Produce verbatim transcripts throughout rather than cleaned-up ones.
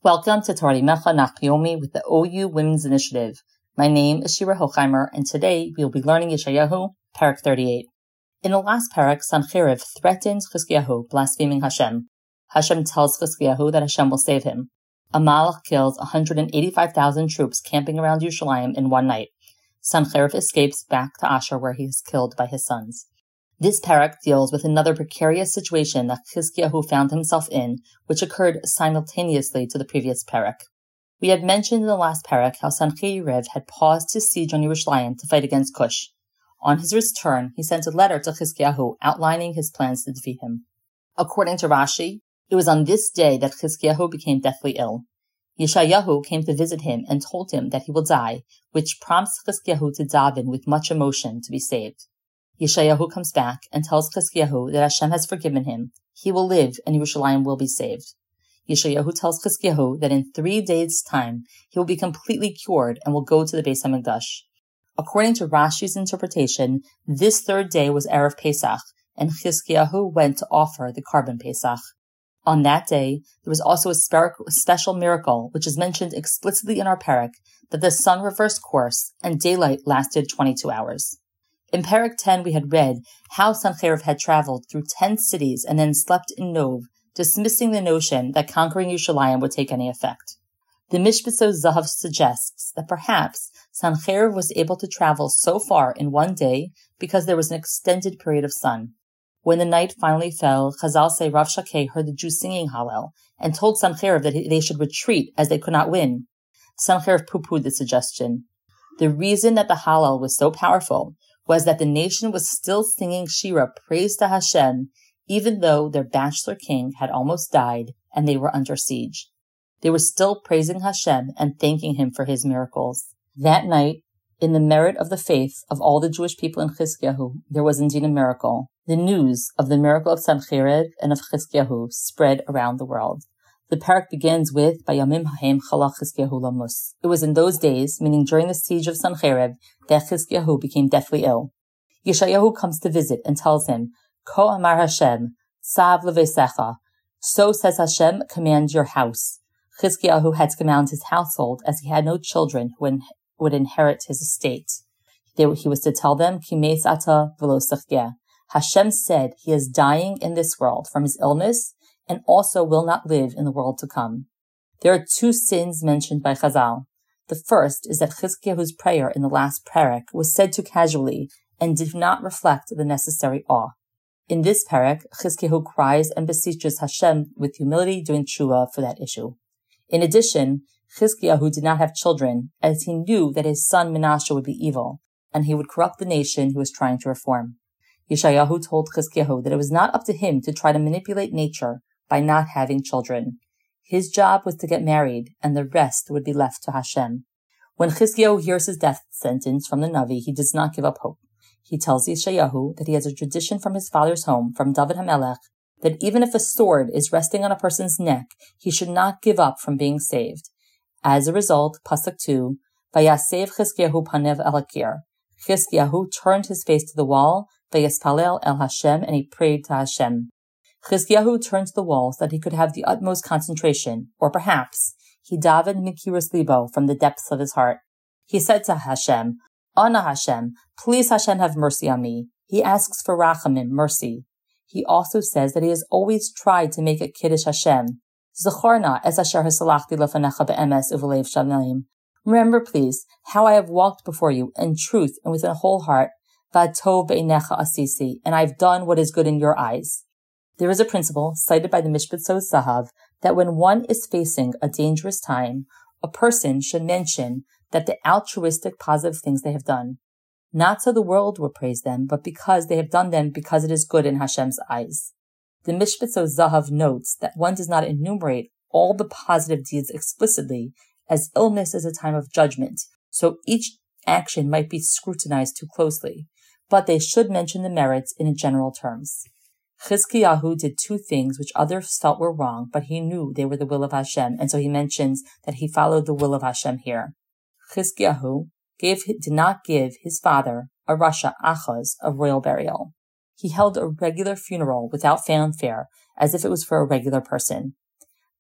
Welcome to Torah Mecha Nachyomi with the O U Women's Initiative. My name is Shira Hochheimer, and today we will be learning Yeshayahu, Parak thirty-eight. In the last Parak, Sancheriv threatens Chizkiyahu, blaspheming Hashem. Hashem tells Chizkiyahu that Hashem will save him. A Malach kills one hundred eighty-five thousand troops camping around Yerushalayim in one night. Sancheriv escapes back to Asher, where he is killed by his sons. This parak deals with another precarious situation that Chizkiyahu found himself in, which occurred simultaneously to the previous parak. We had mentioned in the last parak how Sancheriv had paused his siege on Yerushalayim to fight against Cush. On his return, he sent a letter to Chizkiyahu outlining his plans to defeat him. According to Rashi, it was on this day that Chizkiyahu became deathly ill. Yeshayahu came to visit him and told him that he will die, which prompts Chizkiyahu to daven with much emotion to be saved. Yeshayahu comes back and tells Chizkiyahu that Hashem has forgiven him. He will live and Yerushalayim will be saved. Yeshayahu tells Chizkiyahu that in three days' time he will be completely cured and will go to the Beis HaMikdash. According to Rashi's interpretation, this third day was Erev Pesach, and Chizkiyahu went to offer the Karban Pesach. On that day, there was also a special miracle, which is mentioned explicitly in our parak, that the sun reversed course and daylight lasted twenty-two hours. In Parak ten, we had read how Sancheriv had traveled through ten cities and then slept in Nov, dismissing the notion that conquering Yerushalayim would take any effect. The Mishpatzos Zahav suggests that perhaps Sancheriv was able to travel so far in one day because there was an extended period of sun. When the night finally fell, Chazal say Rav Shakeh heard the Jews singing Hallel and told Sancheriv that they should retreat as they could not win. Sancheriv pooh-poohed the suggestion. The reason that the Hallel was so powerful was that the nation was still singing Shira praise to Hashem, even though their bachelor king had almost died and they were under siege. They were still praising Hashem and thanking him for his miracles. That night, in the merit of the faith of all the Jewish people in Chizkiyahu, there was indeed a miracle. The news of the miracle of Sancheriv and of Chizkiyahu spread around the world. The parak begins with Bayamim Haim Chala Chizkiyahu Lamus. It was in those days, meaning during the siege of Sancheriv, that Chizkiyahu became deathly ill. Yeshayahu comes to visit and tells him, Ko Amar Hashem, Sav Levesecha. So says Hashem, command your house. Chizkiyahu had to command his household, as he had no children who would inherit his estate. He was to tell them, Kimeis ata v'lo sechgeh. Hashem said he is dying in this world from his illness, and also will not live in the world to come. There are two sins mentioned by Chazal. The first is that Chizkiyahu's prayer in the last parak was said too casually and did not reflect the necessary awe. In this parak, Chizkiyahu cries and beseeches Hashem with humility, doing tshuva for that issue. In addition, Chizkiyahu did not have children, as he knew that his son Menashe would be evil, and he would corrupt the nation he was trying to reform. Yeshayahu told Chizkiyahu that it was not up to him to try to manipulate nature by not having children. His job was to get married, and the rest would be left to Hashem. When Chizkiyahu hears his death sentence from the Navi, he does not give up hope. He tells Yeshayahu that he has a tradition from his father's home, from David HaMelech, that even if a sword is resting on a person's neck, he should not give up from being saved. As a result, Pasuk two, Vayasev Chizkiyahu panev el hakir. Chizkiyahu turned his face to the wall, Vayaspalel el Hashem, and he prayed to Hashem. Chizkiyahu turned to the wall so that he could have the utmost concentration, or perhaps he davened mikiras libo, from the depths of his heart. He said to Hashem, Ana Hashem, please Hashem have mercy on me. He asks for rachamim, mercy. He also says that he has always tried to make a kiddush Hashem. Zechorna es asher hasalachti lefanecha be'emes uvelev shavnaim. Remember, please, how I have walked before you in truth and with a whole heart. V'atov be'einecha asisi, and I have done what is good in your eyes. There is a principle cited by the Mishpatzos Zahav that when one is facing a dangerous time, a person should mention that the altruistic positive things they have done, not so the world will praise them, but because they have done them because it is good in Hashem's eyes. The Mishpatzos Zahav notes that one does not enumerate all the positive deeds explicitly, as illness is a time of judgment, so each action might be scrutinized too closely, but they should mention the merits in general terms. Chizkiyahu did two things which others felt were wrong, but he knew they were the will of Hashem, and so he mentions that he followed the will of Hashem here. Chizkiyahu gave, did not give his father, a Rasha Achaz, a royal burial. He held a regular funeral without fanfare, as if it was for a regular person.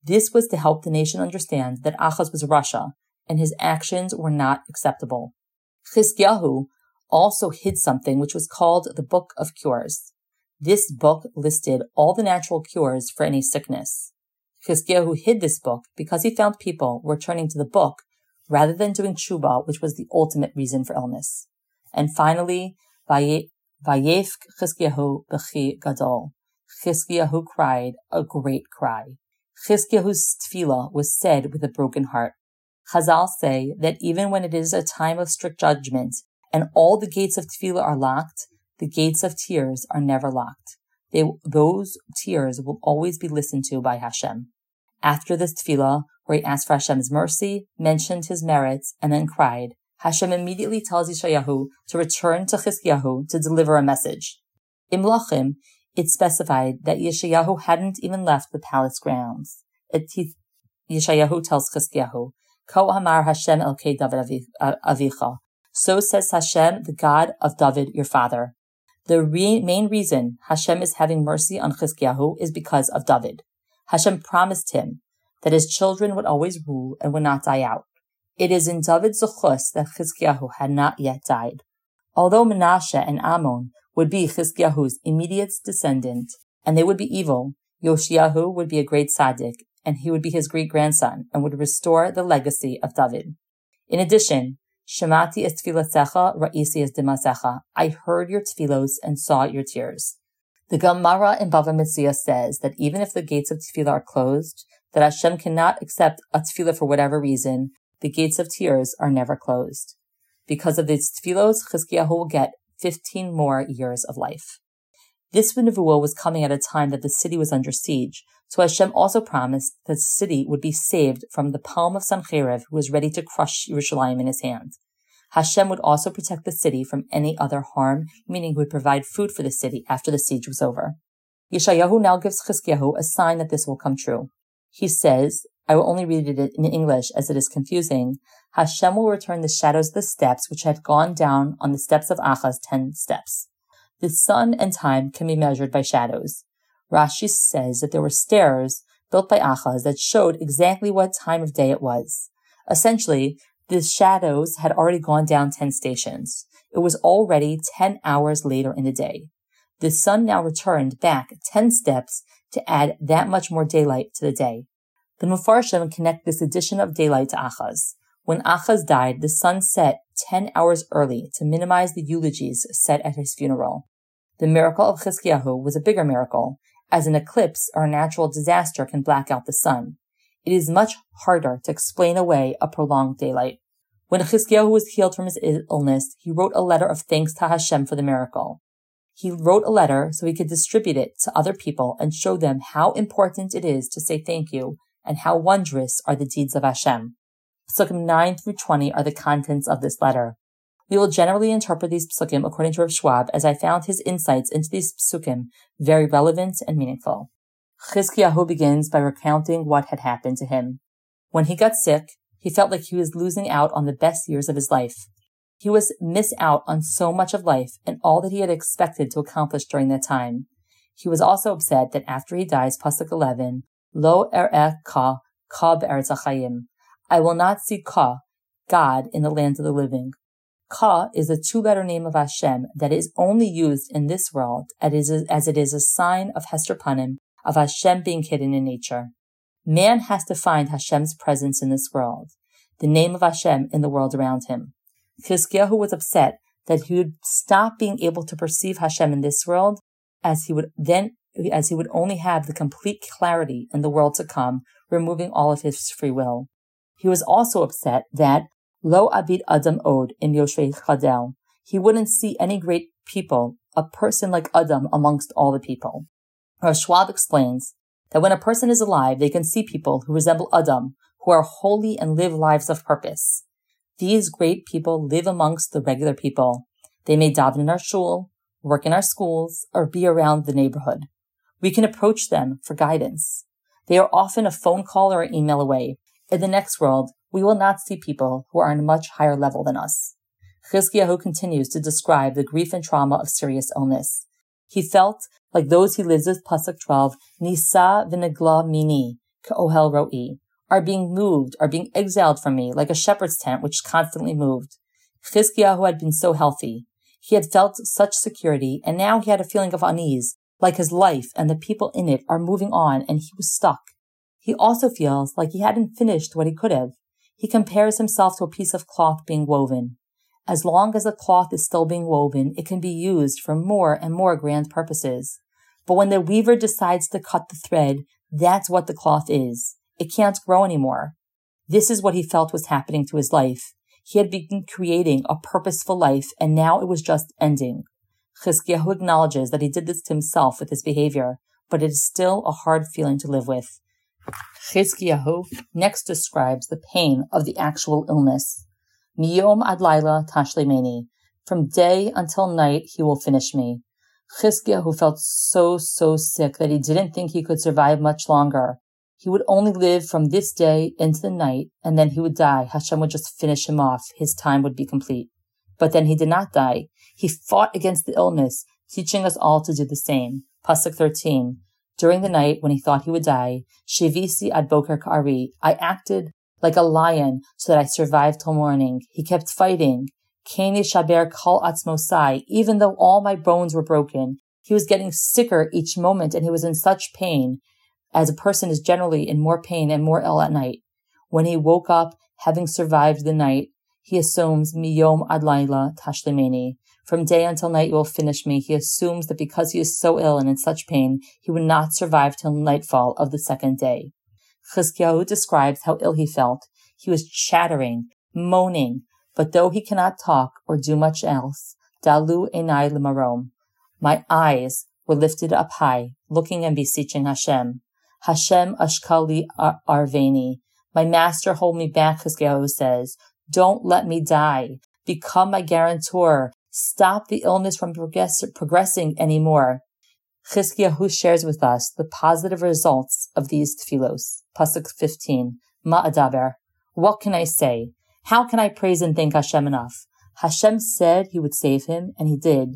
This was to help the nation understand that Achaz was Rasha, and his actions were not acceptable. Chizkiyahu also hid something which was called the Book of Cures. This book listed all the natural cures for any sickness. Chizkiyahu hid this book because he found people were turning to the book rather than doing tshuva, which was the ultimate reason for illness. And finally, Vayefk Chizkiyahu b'chi gadol. Chizkiyahu cried a great cry. Chizkiyahu's tefillah was said with a broken heart. Chazal say that even when it is a time of strict judgment and all the gates of tefillah are locked, the gates of tears are never locked. They, those tears will always be listened to by Hashem. After this tefillah, where he asked for Hashem's mercy, mentioned his merits, and then cried, Hashem immediately tells Yeshayahu to return to Chizkiyahu to deliver a message. In Melachim, it specified that Yeshayahu hadn't even left the palace grounds. It, he, Yeshayahu tells Chizkiyahu, Ko Hamar Hashem Elkei David Avicha. So says Hashem, the God of David, your father. The re- main reason Hashem is having mercy on Chizkiyahu is because of David. Hashem promised him that his children would always rule and would not die out. It is in David's zuchus that Chizkiyahu had not yet died. Although Menashe and Ammon would be Chizkiyahu's immediate descendant, and they would be evil, Yoshiyahu would be a great tzaddik, and he would be his great-grandson, and would restore the legacy of David. In addition, Shemati es tfilasecha, ra'isi es dimasecha. I heard your tefillos and saw your tears. The Gemara in Bava Metzia says that even if the gates of tefillah are closed, that Hashem cannot accept a tefillah for whatever reason, the gates of tears are never closed. Because of these tefillos, Chizkiyahu will get fifteen more years of life. This nevuah was coming at a time that the city was under siege, so Hashem also promised that the city would be saved from the palm of Sancheriv, who was ready to crush Yerushalayim in his hand. Hashem would also protect the city from any other harm, meaning he would provide food for the city after the siege was over. Yeshayahu now gives Chizkiyahu a sign that this will come true. He says, I will only read it in English as it is confusing, Hashem will return the shadows of the steps which had gone down on the steps of Achaz ten steps. The sun and time can be measured by shadows. Rashi says that there were stairs built by Achaz that showed exactly what time of day it was. Essentially, the shadows had already gone down ten stations. It was already ten hours later in the day. The sun now returned back ten steps to add that much more daylight to the day. The Mefarshim connect this addition of daylight to Achaz. When Achaz died, the sun set ten hours early to minimize the eulogies said at his funeral. The miracle of Chizkiyahu was a bigger miracle, as an eclipse or a natural disaster can black out the sun. It is much harder to explain away a prolonged daylight. When Chizkiyahu was healed from his illness, he wrote a letter of thanks to Hashem for the miracle. He wrote a letter so he could distribute it to other people and show them how important it is to say thank you and how wondrous are the deeds of Hashem. Psukim nine through twenty are the contents of this letter. We will generally interpret these psukim according to Rav Schwab, as I found his insights into these psukim very relevant and meaningful. Chizkiyahu begins by recounting what had happened to him. When he got sick, he felt like he was losing out on the best years of his life. He was miss out on so much of life and all that he had expected to accomplish during that time. He was also upset that after he dies, Pasuk eleven, Lo er'eh ka, ka be'eretz hachayim. I will not see Ka, God, in the land of the living. Ka is a two-letter name of Hashem that is only used in this world as it is a sign of Hester Panim, of Hashem being hidden in nature. Man has to find Hashem's presence in this world, the name of Hashem in the world around him. Chizkiyahu was upset that he would stop being able to perceive Hashem in this world, as he would then, as he would only have the complete clarity in the world to come, removing all of his free will. He was also upset that Lo Abid Adam Od in Yoshvei Chadel, he wouldn't see any great people, a person like Adam amongst all the people. Rav Schwab explains that when a person is alive, they can see people who resemble Adam, who are holy and live lives of purpose. These great people live amongst the regular people. They may daven in our shul, work in our schools, or be around the neighborhood. We can approach them for guidance. They are often a phone call or an email away. In the next world, we will not see people who are on a much higher level than us. Chizkiyahu continues to describe the grief and trauma of serious illness. He felt like those he lives with, Pasuk twelve, Nisa v'negla mini, k'ohel ro'i, are being moved, are being exiled from me, like a shepherd's tent which constantly moved. Chizkiyahu had been so healthy. He had felt such security, and now he had a feeling of unease, like his life and the people in it are moving on and he was stuck. He also feels like he hadn't finished what he could have. He compares himself to a piece of cloth being woven. As long as the cloth is still being woven, it can be used for more and more grand purposes. But when the weaver decides to cut the thread, that's what the cloth is. It can't grow anymore. This is what he felt was happening to his life. He had been creating a purposeful life, and now it was just ending. Chizkiyahu acknowledges that he did this to himself with his behavior, but it is still a hard feeling to live with. Chizkiyahu next describes the pain of the actual illness. Miyom ad laila tashlimeni. From day until night he will finish me. Chizkiyahu felt so, so sick that he didn't think he could survive much longer. He would only live from this day into the night, and then he would die. Hashem would just finish him off. His time would be complete. But then he did not die. He fought against the illness, teaching us all to do the same. Pasuk thirteen. During the night, when he thought he would die, Shivisi ad boker ka'ari, I acted like a lion so that I survived till morning. He kept fighting. Keni shaber kol atzmosai, even though all my bones were broken. He was getting sicker each moment, and he was in such pain, as a person is generally in more pain and more ill at night. When he woke up, having survived the night, he assumes miyom ad laila tashlimeni. From day until night you will finish me. He assumes that because he is so ill and in such pain, he would not survive till nightfall of the second day. Chizkiyahu describes how ill he felt. He was chattering, moaning, but though he cannot talk or do much else, dalu enai l'marom, my eyes were lifted up high, looking and beseeching Hashem. Hashem ashkali arveni, my master hold me back, Chizkiyahu says. Don't let me die. Become my guarantor. Stop the illness from progress- progressing anymore. Chizkiyahu shares with us the positive results of these tefillos. Pasuk fifteen. Ma'adaber. What can I say? How can I praise and thank Hashem enough? Hashem said he would save him, and he did.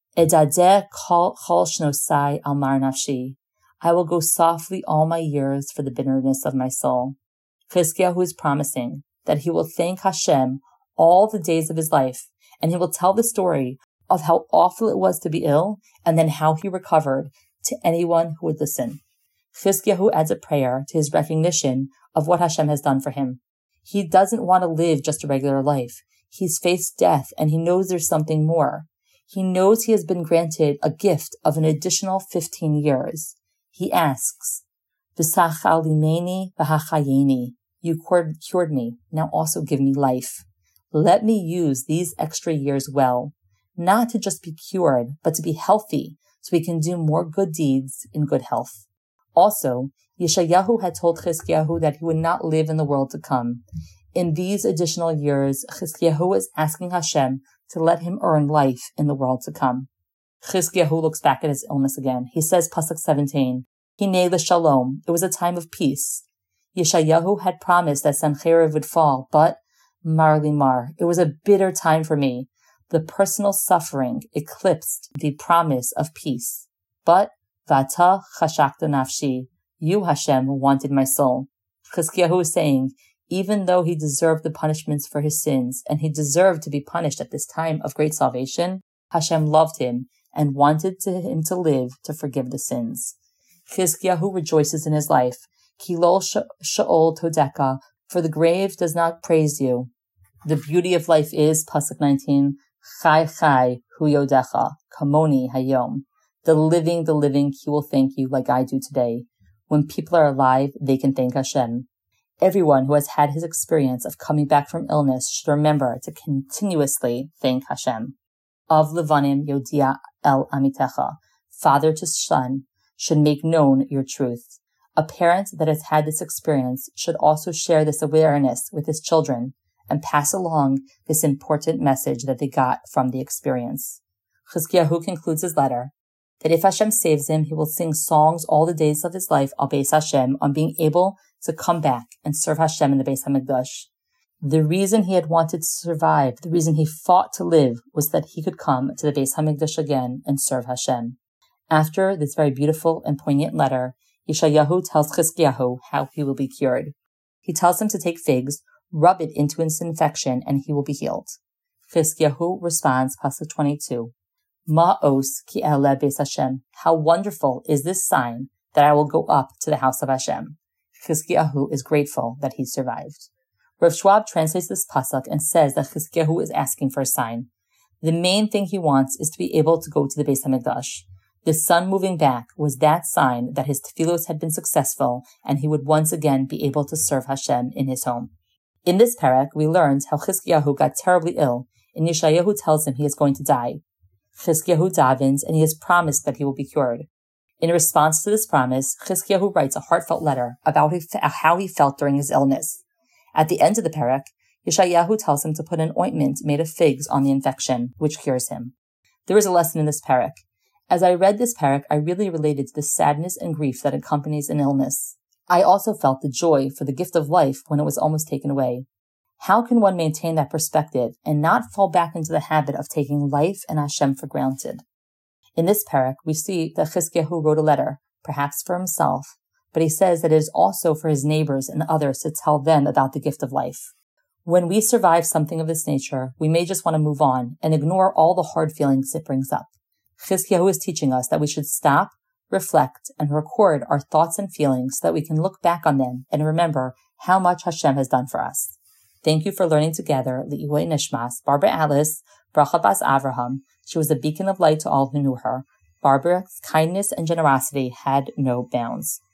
Edadeh kol shnosai al mar nafshi. I will go softly all my years for the bitterness of my soul. Chizkiyahu is promising that he will thank Hashem all the days of his life, and he will tell the story of how awful it was to be ill, and then how he recovered to anyone who would listen. Chizkiyahu adds a prayer to his recognition of what Hashem has done for him. He doesn't want to live just a regular life. He's faced death, and he knows there's something more. He knows he has been granted a gift of an additional fifteen years. He asks, V'sachalimeni v'hachayeni. You cured me, now also give me life. Let me use these extra years well, not to just be cured, but to be healthy, so we can do more good deeds in good health. Also, Yeshayahu had told Chizkiyahu that he would not live in the world to come. In these additional years, Chizkiyahu is asking Hashem to let him earn life in the world to come. Chizkiyahu looks back at his illness again. He says, Pasuk seventeen, Hinei l'shalom, it was a time of peace. Yeshayahu had promised that Sancheriv would fall, but Mar li mar, it was a bitter time for me. The personal suffering eclipsed the promise of peace. But Vata chashakta nafshi, you, Hashem, wanted my soul. Chizkiyahu is saying, even though he deserved the punishments for his sins, and he deserved to be punished at this time of great salvation, Hashem loved him and wanted to him to live to forgive the sins. Chizkiyahu rejoices in his life. Kilol sha'ol todeka, for the grave does not praise you. The beauty of life is, Pasuk nineteen, Chai chai hu yodecha, kamoni hayom. The living, the living, he will thank you like I do today. When people are alive, they can thank Hashem. Everyone who has had his experience of coming back from illness should remember to continuously thank Hashem. Av levanim yodia el amitecha. Father to son should make known your truth. A parent that has had this experience should also share this awareness with his children and pass along this important message that they got from the experience. Chizkiyahu concludes his letter that if Hashem saves him, he will sing songs all the days of his life al Beis Hashem on being able to come back and serve Hashem in the Beis HaMikdash. The reason he had wanted to survive, the reason he fought to live, was that he could come to the Beis HaMikdash again and serve Hashem. After this very beautiful and poignant letter, Yeshayahu tells Chizkiyahu how he will be cured. He tells him to take figs, rub it into his infection, and he will be healed. Chizkiyahu responds, Pasuk twenty-two, Ma'os ki ele beis Hashem. How wonderful is this sign that I will go up to the house of Hashem. Chizkiyahu is grateful that he survived. Rav Schwab translates this pasuk and says that Chizkiyahu is asking for a sign. The main thing he wants is to be able to go to the Beis HaMikdash. The sun moving back was that sign that his tefillos had been successful and he would once again be able to serve Hashem in his home. In this parak, we learned how Chizkiyahu got terribly ill, and Yeshayahu tells him he is going to die. Chizkiyahu davens, and he is promised that he will be cured. In response to this promise, Chizkiyahu writes a heartfelt letter about how he felt during his illness. At the end of the parak, Yeshayahu tells him to put an ointment made of figs on the infection, which cures him. There is a lesson in this parak. As I read this parak, I really related to the sadness and grief that accompanies an illness. I also felt the joy for the gift of life when it was almost taken away. How can one maintain that perspective and not fall back into the habit of taking life and Hashem for granted? In this parak, we see that Chizkiyahu wrote a letter, perhaps for himself, but he says that it is also for his neighbors and others to tell them about the gift of life. When we survive something of this nature, we may just want to move on and ignore all the hard feelings it brings up. Chizkiyahu is teaching us that we should stop, reflect, and record our thoughts and feelings so that we can look back on them and remember how much Hashem has done for us. Thank you for learning together, Li'ilui Nishmas, Barbara Alice, Bracha Bas Avraham. She was a beacon of light to all who knew her. Barbara's kindness and generosity had no bounds.